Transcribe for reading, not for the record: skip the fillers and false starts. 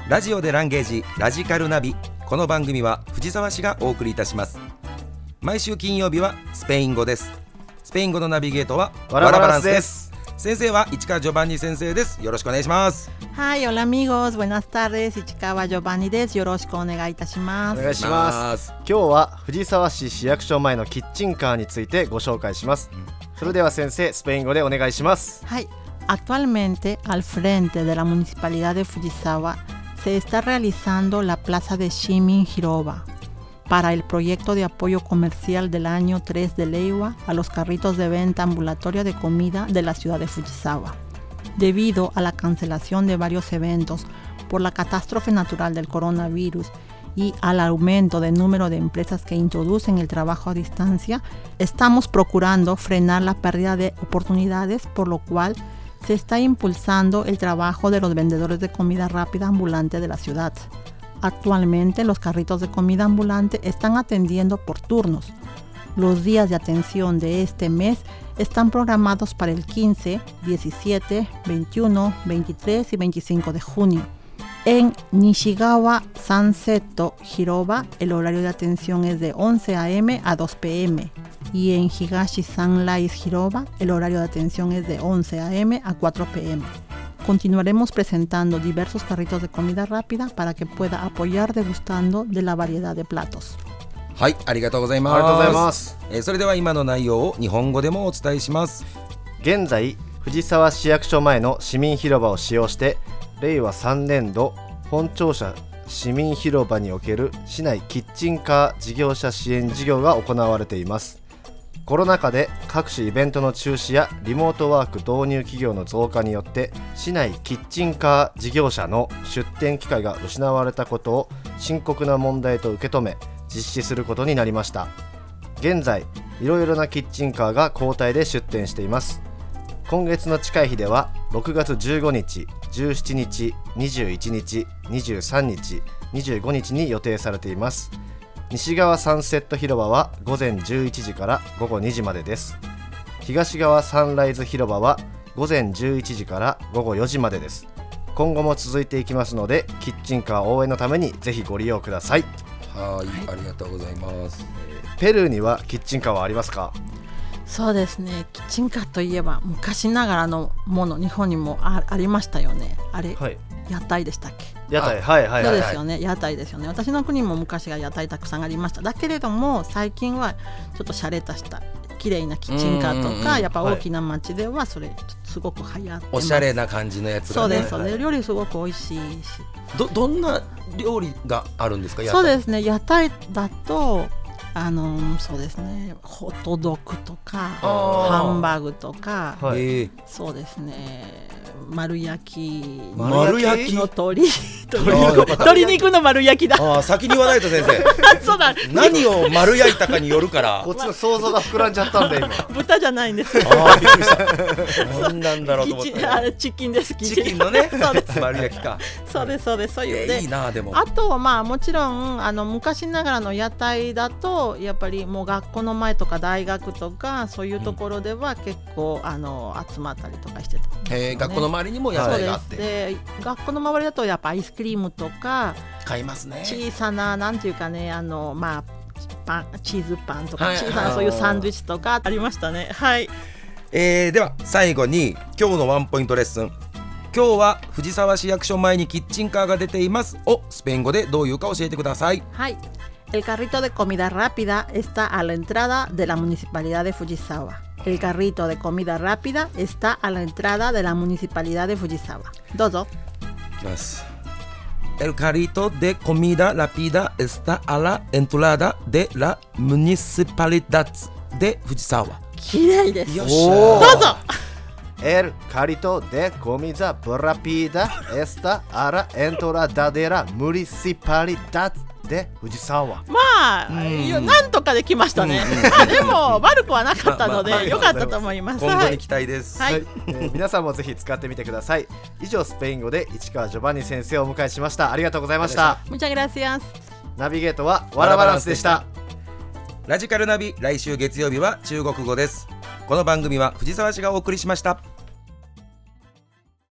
ラジオでランゲージラジカルナビ。この番組は藤沢市がお送りいたします。毎週金曜日はスペイン語です。スペイン語のナビゲートはワラバランスです。先生は市川ジョバンニ先生です。よろしくお願いします。 はい、hola amigos, buenas tardes, 市川ジョバンニです。よろしくお願いいたします。 お願いします。今日は藤沢市市役所前のキッチンカーについてご紹介します。それでは先生、スペイン語でお願いします。 はい、actualmente al frente de la municipalidad de Fujisawa se está realizando la plaza de Shimin Hiroba para el proyecto de apoyo comercial del año 3 de Leiwa a los carritos de venta ambulatoria de comida de la ciudad de Fujisawa. Debido a la cancelación de varios eventos por la catástrofe natural del coronavirus y al aumento del número de empresas que introducen el trabajo a distancia, estamos procurando frenar la pérdida de oportunidades, por lo cual se está impulsando el trabajo de los vendedores de comida rápida ambulante de la ciudad. Actualmente los carritos de comida ambulante están atendiendo por turnos. Los días de atención de este mes están programados para el 15, 17, 21, 23 y 25 de junio. En Nishigawa Sansetto Hiroba el horario de atención es de 11 a.m. a 2 p.m. y en Higashi Sunrise Hiroba el horario de atención es de 11 a.m. a 4 p.m. Continuaremos presentando diversos carritos de comida rápida para que pueda apoyar degustando de la variedad de platos. はい、ありがとうございます。 ありがとうございます。 それでは今の内容を日本語でもお伝えします。 現在、藤沢市役所前の市民広場を使用して令和3年度本庁舎市民広場における市内キッチンカー事業者支援事業が行われています。コロナ禍で各種イベントの中止やリモートワーク導入企業の増加によって市内キッチンカー事業者の出店機会が失われたことを深刻な問題と受け止め実施することになりました。現在いろいろなキッチンカーが交代で出店しています。今月の近い日では6月15日、17日、21日、23日、25日に予定されています。西側サンセット広場は午前11時から午後2時までです。東側サンライズ広場は午前11時から午後4時までです。今後も続いていきますのでキッチンカー応援のためにぜひご利用ください。 はい、ありがとうございます。 ペルーにはキッチンカーはありますか？ そうですね、キッチンカーといえば昔ながらのもの日本にも ありましたよね。あれ、はい、屋台でしたっけ？ 屋台、はいはいはい、 そうですよね、屋台ですよね。私の国も昔が屋台たくさんありました。だけれども最近はちょっと洒落たした綺麗なキッチンカーとか、やっぱ大きな町ではそれすごく流行ってます。 おしゃれな感じのやつがね。 そうです、そうです。料理すごく美味しいし。 どんな料理があるんですか？ そうですね、屋台だとそうですね、ホットドッグとかハンバーグとか、そうですね、丸焼きの鶏肉の丸焼きだ。 先に言わないと先生そうだ、 何を丸焼いたかによるからこっちの想像が膨らんじゃったんで今豚じゃないんですよ。 びっくりした何なんだろうと思ってチキンです。 チキンのねそうです丸焼きか。 そうですそうです。そういうで、 いいな。でもあとはまあもちろん昔ながらの屋台だとやっぱりもう学校の前とか大学とかそういうところでは結構集まったりとかしてた、ね。 学校の周りにも屋台があって、 で学校の周りだとやっぱアイスクリームとか買いますね。 小さななんていうかねまあチーズパンとか、 はい、 小さなそういうサンドイッチとかありましたね。はい。 では最後に今日のワンポイントレッスン。今日は藤沢市役所前にキッチンカーが出ていますをスペイン語でどういうか教えてください。 はい。El carrito de comida rápida está a la entrada de la municipalidad de Fujisawa. El carrito de comida rápida está a la entrada de la municipalidad de Fujisawa. どうぞ。 いきます。El carrito de comida rápida está a la entrada de la municipalidad de Fujisawa。 綺麗です。 よっしゃ。 どうぞ。 El carrito de comida rápida está a la entrada de la municipalidadで藤沢。 まあ、なんとかできましたね。でも悪くはなかったので良かったと思います。 今後に期待です。 はい。 皆さんもぜひ使ってみてください。以上スペイン語で市川ジョバンニ先生をお迎えしました。ありがとうございました。 Muchas gracias。 ナビゲートはワラバランスでした。 ラジカルナビ、来週月曜日は中国語です。この番組は藤沢市がお送りしました。